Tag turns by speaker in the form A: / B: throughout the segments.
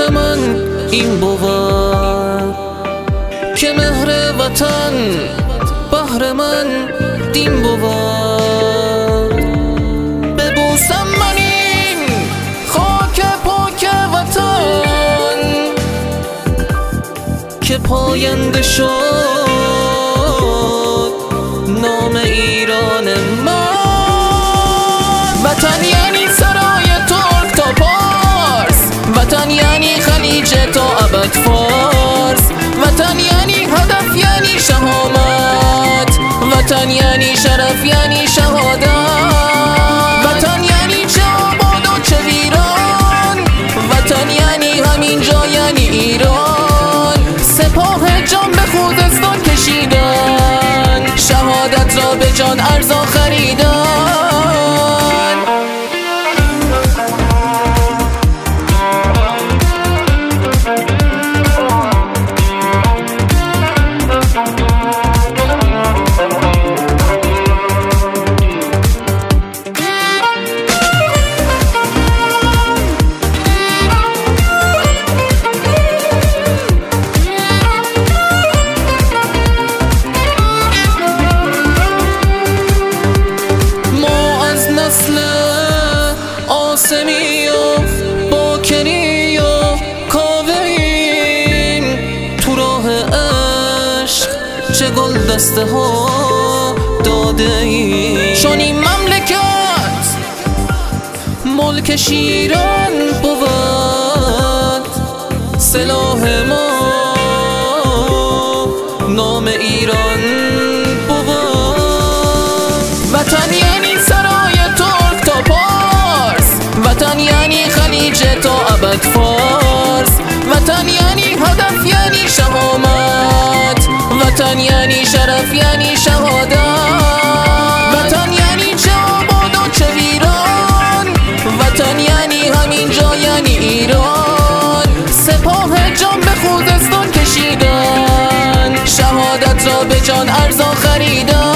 A: من این بود که مهر وطن بهر من دین بود. ببوسم من این خاک پاک وطن که پاینده شد نام ایران من. وطن یعنی سرای ترک تا پارس، وطن یعنی خلیج تا ابد فارس، وطن یعنی هدف یعنی شهامت، وطن یعنی شرف یعنی شهادت، وطن یعنی چه آباد و چه ویران، وطن یعنی همین جا یعنی ایران. سپاه جان به خوزستان کشیدن، شهادت را به جان ارزان خریدن. آسمی و باکنی و کاوه‌ایم، تو راه عشق چه گل دسته ها داده ایم. چون این مملکت ملک شیران بود، سلاح ما نام ایران بود. وطن یعنی سرای ترک تا پارس، وطن یعنی خلیج تا ابد فارس، وطن یعنی هدف یعنی شهامت، وطن یعنی شرف یعنی شهادت، وطن یعنی چه آباد و چه ویران، وطن یعنی همین جا یعنی ایران. سپاه جان به خوزستان کشیدن، شهادت را به جان ارزان خریدن.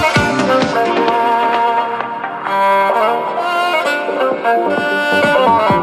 B: Oh,